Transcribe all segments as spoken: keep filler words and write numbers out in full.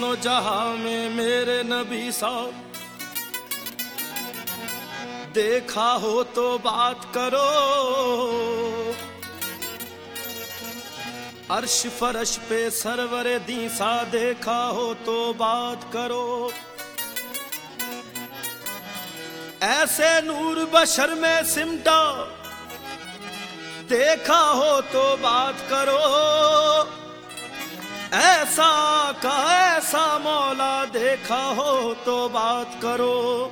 و جہاں میں میرے نبی سا دیکھا ہو تو بات کرو، عرش فرش پہ سرور دیں سا دیکھا ہو تو بات کرو، ایسے نور بشر میں سمٹا دیکھا ہو تو بات کرو، ایسا آقا ایسا مولا دیکھا ہو تو بات کرو۔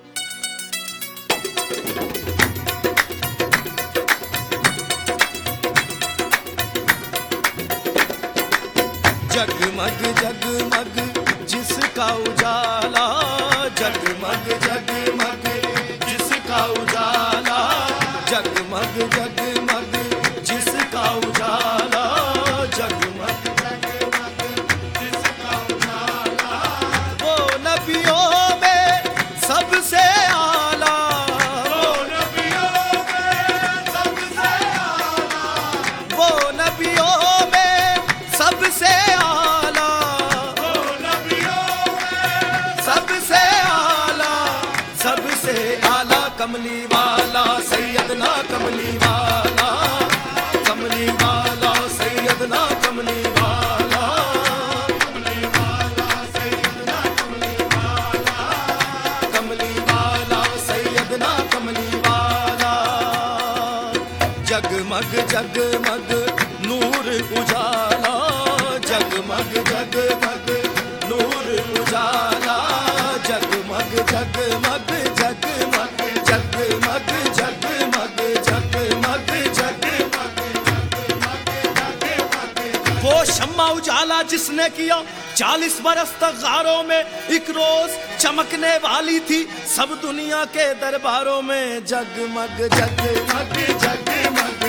جگمگ جگمگ جس کا اجالا، جگمگ جگمگ جس کا اجالا، جگمگ جگمگ جس کا اجالا، جگمگ جگمگ جس کا اجالا، وہ نبیوں میں سب سے اعلیٰ، وہ نبیوں میں سب سے اعلیٰ، وہ نبیوں میں سب سے کملی والا سیدنا کملی والا، کملی والا سیدنا کملی والا، کملی والا سیدنا کملی والا، کملی والا سیدنا کملی والا، جگمگ جگمگ نور اجالا، جگمگ جگمگ نور اجالا، جگمگ جگمگ جگمگ جگمگ جگمگ جگمگ جگمگ، وہ شمع اجالا جس نے کیا چالیس برس تک غاروں میں، ایک روز چمکنے والی تھی سب دنیا کے درباروں میں، جگمگ جگمگ جگمگ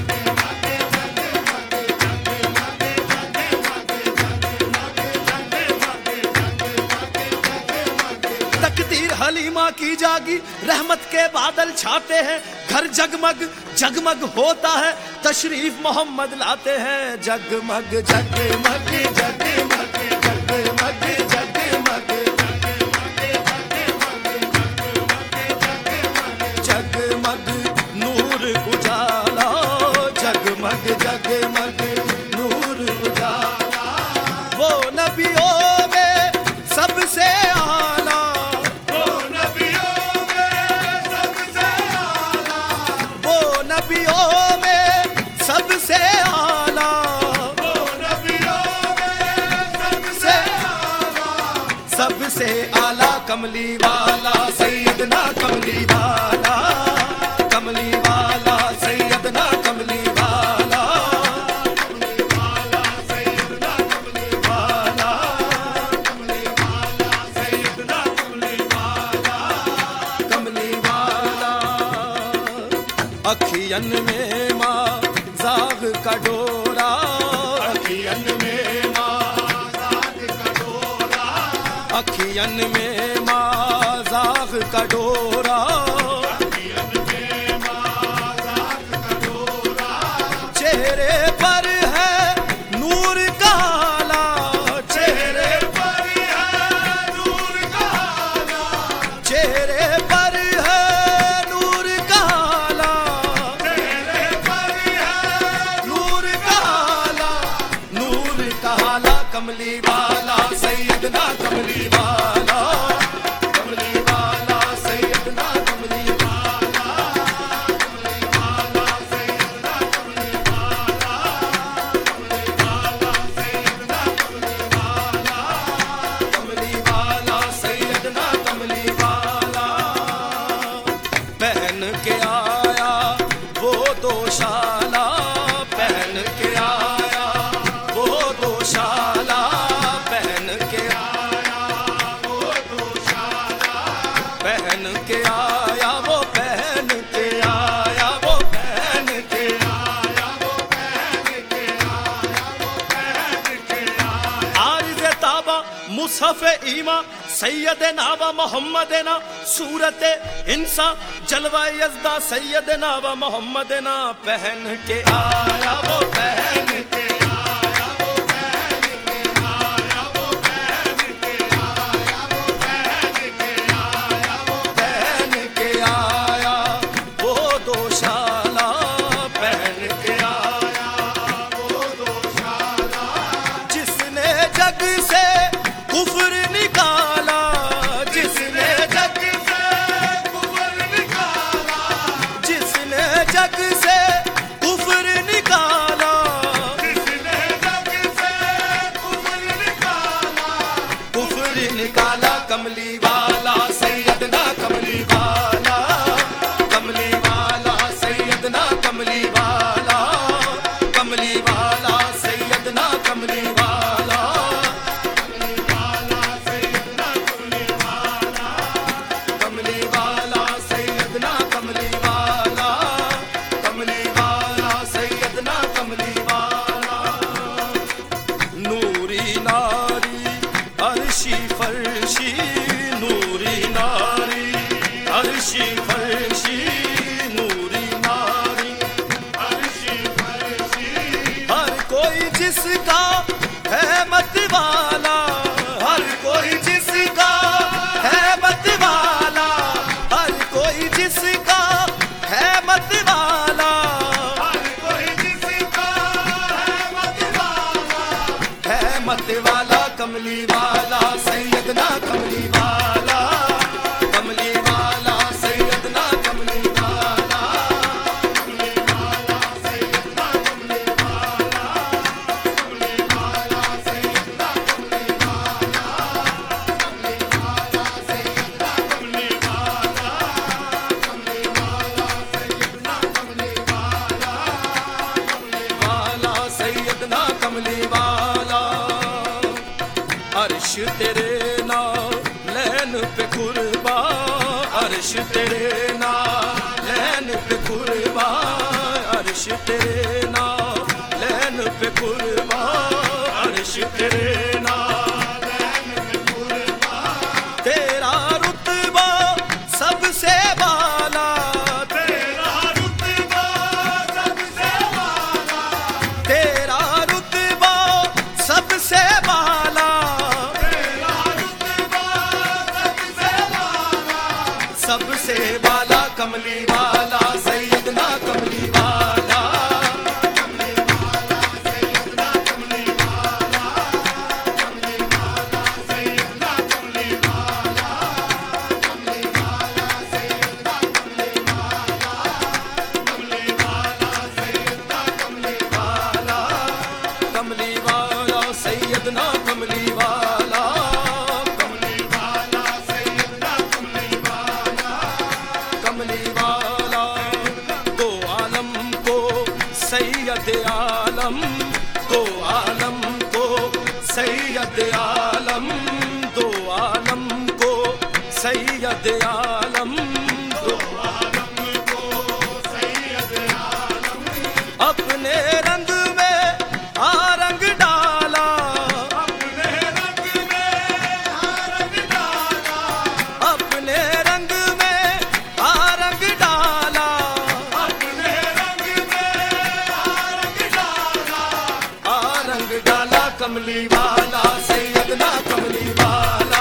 تقدیر حلیمہ کی جاگی، رحمت کے بادل چھاتے ہیں، گھر جگمگ جگمگ ہوتا ہے، تشریف محمد لاتے ہیں، جگمگ جگمگ جگمگ جگمگ جگمگ جگمگ نور اجالا، جگمگ جگمگ نور اجالا، وہ نبیوں میں سب سے نبیوں میں سب سے اعلیٰ، سب سے اعلیٰ کملی والا سیدنا کملی والا، کملی والا سیدنا کملی والا، کملی والا سیدنا کملی والا، کملی والا سیدنا کملی والا، کملی والا، اکھین میں ماں زاغ کا ڈورا، اکھین میں ماں زاغ کا ڈورا، اکھین میں ماں زاغ کا ڈورا، اکھین میں ماں زاغ کا ڈورا، چہرے پر ہے نور کا آلہ، چہرے پر ہے نور کا آلہ، چہرے پر ہے نور کا آلہ، کملی والا سیدنا کملی والا، کملی والا سیدنا کملی والا، کملی والا سیدنا کملی والا، کملی والا سیدنا کملی والا، کملی والا سیدنا کملی والا، پہن کے آیا وہ دو شالا، پہن کے آیا وہ دو شالا، پہن کے آیا وہ دو شالا، پہن کے آیا وہ پہن کے آیا وہ پہن کے آیا وہ پہن کے آیا وہ پہن کے آیا، عارض تابہ مصحف ایما سیدنا و محمدنا، صورت انسا جلوہ یزدہ سیدنا و محمدنا، پہن کے آیا وہ پہن کے آیا وہ پہن کے آیا وہ پہن کملی والا سیدنا کملی والا کملی والا سیدنا کملی والا کملی والا سیدنا کملی والا کملی والا سیدنا کملی والا کملی والا سیدنا کملی والا کملی والا سیدنا کملی والا نوری ناری عرشی فرشی نوری ناری عرشی فرشی نوری ناری عرشی فرشی ہر کوئی جس کا ہے مت والا ہر کوئی جس کا ہے مت والا ہر کوئی جس کا ہے مت والا ہر کوئی جس کا ہے مت والا ہے مت والا کملی والا سیدنا کملی والا کملی والا سیدنا کملی والا کملی والا سیدنا کملی والا کملی والا سیدنا کملی والا کملی والا سیدنا کملی والا کملی والا سیدنا کملی والا کملی والا سیدنا کملی والا عرش تیرے نالین پہ قربا عرش تیرے نالین پہ قربا عرش تیرے نالین پہ قربا عرش تیرے نالین پہ قربا تیرا رتبہ سب سے بالا تیرا رتبہ سب سے بالا تیرا رتبہ سب سے بالا سب سے بالا کملی والا سیدنا کملی والا کملی والا سیدنا کملی والا کملی والا سیدنا کملی والا کملی والا سیدنا کملی والا کملی والا سیدنا کملی والا کملی والا سیدنا کملی والا کملی والا سیدنا کملی والا کملی والا دو عالم کو سید عالم دو عالم کو سید عالم دو عالم کو سید عالم دو عالم کو سید عالم اپنے رنگ میں آ رنگ ڈالا اپنے رنگ میں آ رنگ ڈالا اپنے رنگ میں آ رنگ ڈالا اپنے رنگ میں آ رنگ ڈالا آ رنگ ڈالا کملی والا سیدنا کملی والا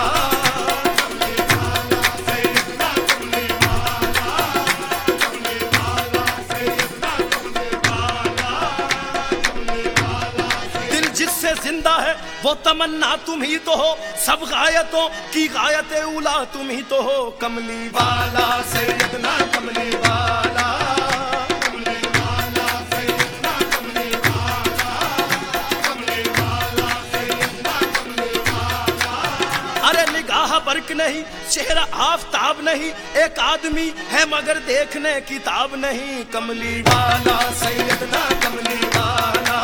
کملی والا سیدنا کملی والا کملی والا سیدنا کملی والا کملی والا دل جس سے زندہ ہے وہ تمنا تم ہی تو ہو سب غایتوں کی غایت اولا تم ہی تو ہو کملی والا سیدنا کملی والا کملی والا سیدنا کملی والا کملی والا سیدنا کملی والا ارے نگاہ برق نہیں چہرہ آفتاب نہیں ایک آدمی ہے مگر دیکھنے کتاب نہیں کملی والا سیدنا کملی والا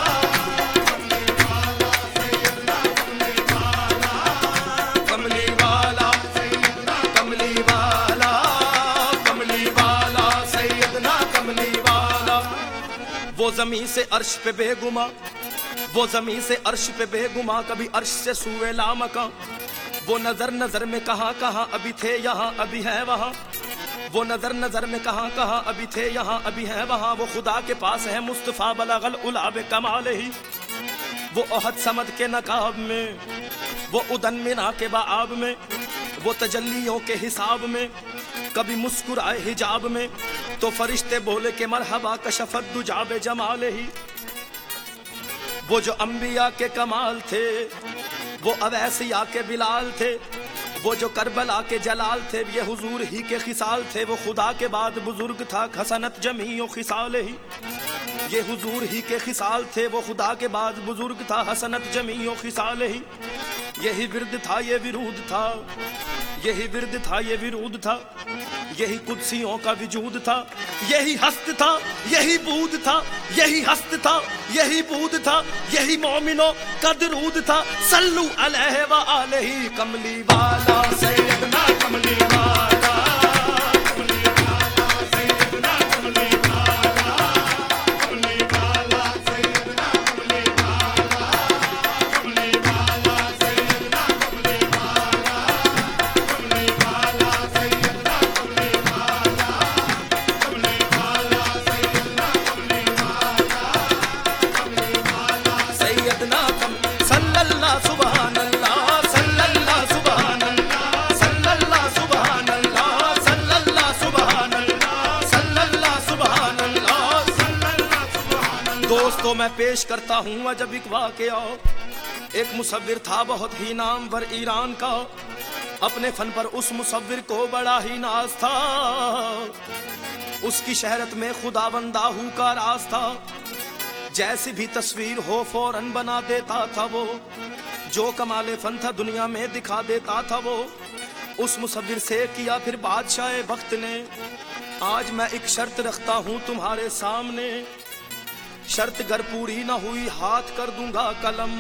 کملی والا سیدنا کملی والا کملی والا سیدنا کملی والا کملی والا سیدنا کملی والا وہ زمین سے عرش پہ بے گما وہ زمین سے عرش پہ بے گما کبھی عرش سے سوئے لامکاں وہ نظر نظر میں کہاں کہاں ابھی تھے یہاں ابھی ہے وہاں وہ نظر نظر میں کہاں کہاں ابھی تھے یہاں ابھی ہے وہاں وہ خدا کے پاس ہے مصطفیٰ بلغ العلا بکمال ہی وہ احد صمد کے نقاب میں وہ ادن منا کے بآب میں وہ تجلیوں کے حساب میں کبھی مسکرائے حجاب میں تو فرشتے بولے کہ مرحبا کشفت دجا بجمال ہی وہ جو انبیاء کے کمال تھے وہ اویسیاء کے بلال تھے وہ جو کربلا کے جلال تھے یہ حضور ہی کے خصال تھے وہ خدا کے بعد بزرگ تھا حسنت جمیع خصال ہی یہ حضور ہی کے خصال تھے وہ خدا کے بعد بزرگ تھا حسنت جمیع خصال ہی یہی ورد تھا یہ ورود تھا، یہی ورد تھا یہ ورود تھا، یہی قدسیوں کا وجود تھا، یہی ہست تھا یہی بود تھا، یہی ہست تھا یہی بود تھا، یہی مومنوں کا درود تھا۔ صلو علیہ وآلہ کملی والا سیدنا کملی والا، کملی والا سیدنا کملی والا، کملی والا سیدنا کملی والا، کملی والا سیدنا کملی والا، کملی والا سیدنا کملی والا، کملی والا سیدنا کملی والا، کملی والا سیدنا کم صلی اللہ سبحان اللہ، صلی اللہ سبحان اللہ، صلی اللہ سبحان اللہ، صلی اللہ سبحان اللہ، صلی اللہ سبحان اللہ، صلی اللہ سبحان اللہ۔ دوستو میں پیش کرتا ہوں عجب ایک واقعہ۔ ایک مصور تھا بہت ہی نامور ایران کا، اپنے فن پر اس مصور کو بڑا ہی ناز تھا، اس کی شہرت میں خداونداہو کا راز تھا، جیسی بھی تصویر ہو فوراً بنا دیتا تھا وہ، جو کمال فن تھا دنیا میں دکھا دیتا تھا وہ۔ اس مصور سے کیا پھر بادشاہ وقت نے، آج میں ایک شرط رکھتا ہوں تمہارے سامنے، شرط گر پوری نہ ہوئی ہاتھ کر دوں گا قلم،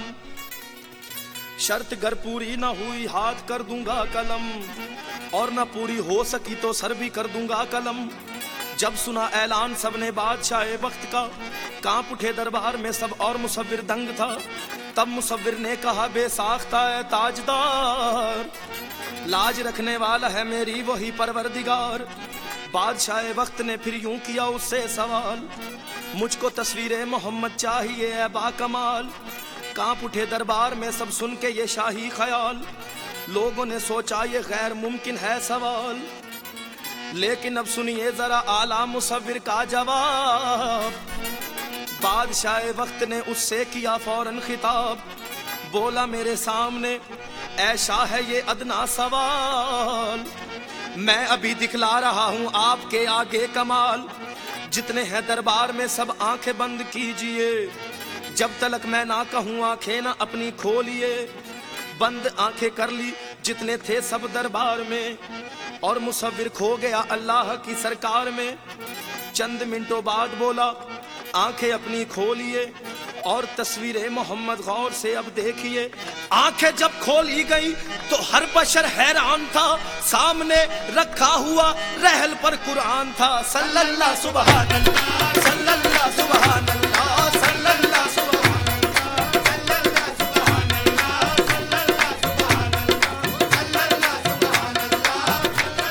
شرط گر پوری نہ ہوئی ہاتھ کر دوں گا قلم، اور نہ پوری ہو سکی تو سر بھی کر دوں گا قلم۔ جب سنا اعلان سب نے بادشاہ وقت کا، کانپ اٹھے دربار میں سب اور مصور دنگ تھا۔ تب مصور نے کہا بے ساختہ اے تاجدار، لاج رکھنے والا ہے میری وہی پروردگار۔ بادشاہ وقت نے پھر یوں کیا اس سے سوال، مجھ کو تصویر محمد چاہیے اے با کمال۔ کانپ اٹھے دربار میں سب سن کے یہ شاہی خیال، لوگوں نے سوچا یہ غیر ممکن ہے سوال، لیکن اب سنیے ذرا اعلیٰ مصور کا جواب۔ بادشاہ وقت نے اس سے کیا فوراً خطاب، بولا میرے سامنے اے شاہ ہے یہ ادنا سوال، میں ابھی دکھلا رہا ہوں آپ کے آگے کمال۔ جتنے ہیں دربار میں سب آنکھیں بند کیجئے، جب تلک میں نہ کہوں آنکھیں نہ اپنی کھولیے۔ بند آنکھیں کر لی جتنے تھے سب دربار میں، اور مصور کھو گیا اللہ کی سرکار میں۔ چند منٹوں بعد بولا آنکھیں اپنی کھولیے، اور تصویر محمد غور سے اب دیکھیے۔ آنکھیں جب کھولی گئی تو ہر بشر حیران تھا، سامنے رکھا ہوا رحل پر قرآن تھا۔ صلی اللہ سبحان اللہ، صلی اللہ سبحان اللہ، صلی اللہ سبحان اللہ، صلی اللہ سبحان اللہ، صلی اللہ سبحان اللہ، صلی اللہ سبحان اللہ،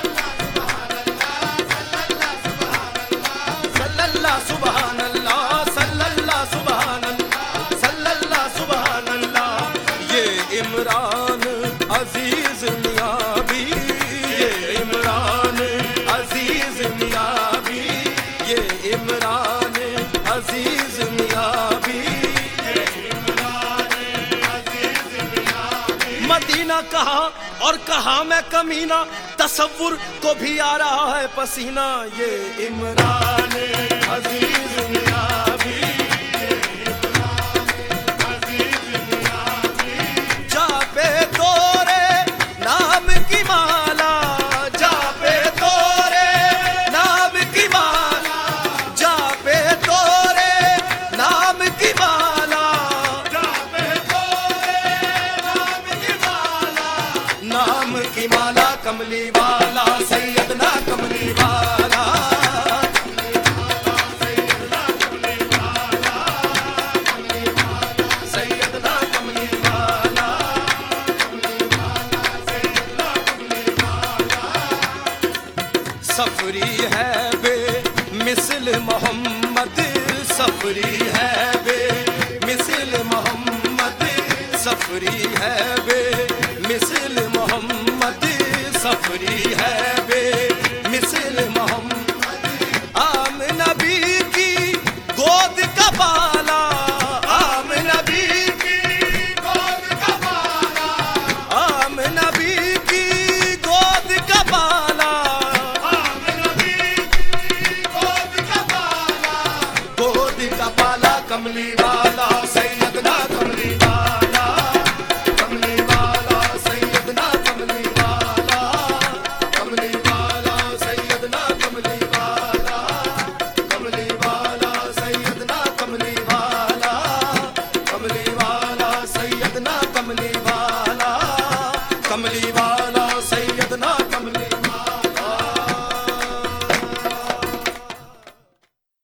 صلی اللہ سبحان اللہ، صلی اللہ سبحان اللہ، صلی اللہ سبحان اللہ۔ یہ عمران عزیز میاں بھی، یہ عمران عزیز میاں بھی، یہ عمران عزیز میاں بھی، یہ عمران عزیز میاں بھی۔ مدینہ کہا اور کہا میں کمینہ، تصور کو بھی آ رہا ہے پسینہ، یہ عمران عزیز میاں بھی، جا پہ تورے نام کی مالا، جا پہ تورے نام کی مالا، جا پہ تورے نام کی مالا، جا پہ تورے نام کی مالا، نام کی مالا کملی والا سیدنا کملی والا، سیدنا کملی والا، سیدنا کملی والا، سیدنا کملی والا۔ سفری ہے بے مثل محمد، سفری ہے بے مثل محمد، سفری ہے بے مثل محمد، سفری ہے بے مثل محمد۔ عام نبی کی گود کا بالا، عام نبی کی گود کا بالا، عام نبی کی گود کا بالا، عام نبی کی گود کا بالا، گود کا بالا کملی والا سیدنا کملی والا، کملی والا کملی والا